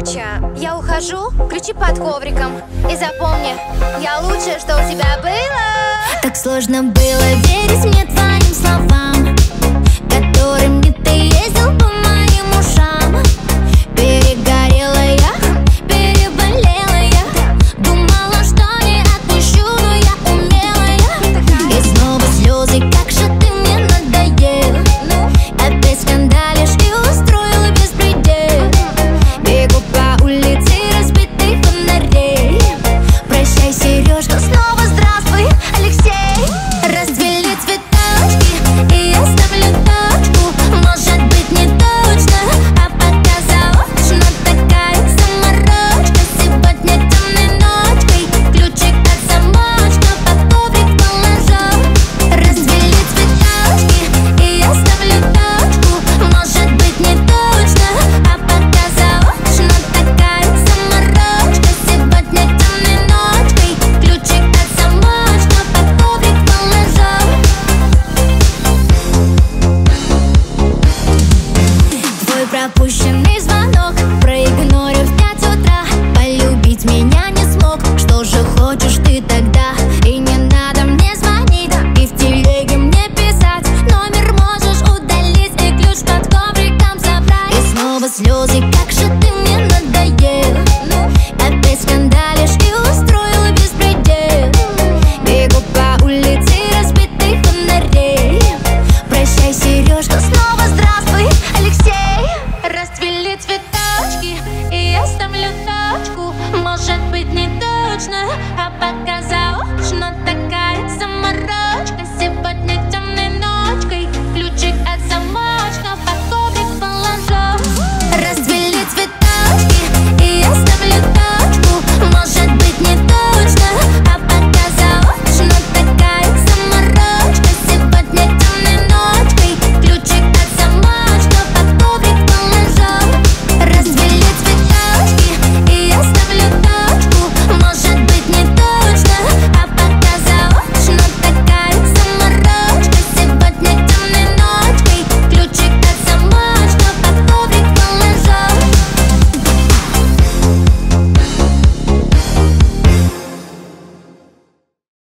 Короче, я ухожу, ключи под ковриком. И запомни, я лучшее, что у тебя было. Так сложно было верить мне твоим словам, которыми ты ездил по моим ушам. Перегорела я, переболела я, думала, что не отпущу, но я умелая. И снова слезы, как же ты мне надоел. Опять скандалишь и устроила беспредел. Бегу по улице разбитых фонарей. Прощай, Сережка, снова здравствуй, Алексей. Расцвели цветочки, и я ставлю точку. Может быть не точно, а пока заочно. Такая заморочка, сегодня темной ночкой. Ключик от замочка под коврик положу. Расцвели цветочки, и я ставлю точку. Может быть не точно, а пока заочно. Такая заморочка, сегодня темной ночкой. Ключик от замочка под коврик положу. Твой пропущенный звонок проигнорю в 5 утра. Полюбить меня не смог, что же хочешь ты тогда? И не надо мне звонить, и в телеге мне писать. Номер можешь удалить и ключ под ковриком забрать. И снова слезы, как же ты мне надоел. Опять скандалишь и устроила беспредел. Бегу по улице разбитых фонарей. Прощай, Сережка, снова здравствуй, Алексей. Расцвели цветочки, и я ставлю точку. Может быть не точно, а пока заочно. Так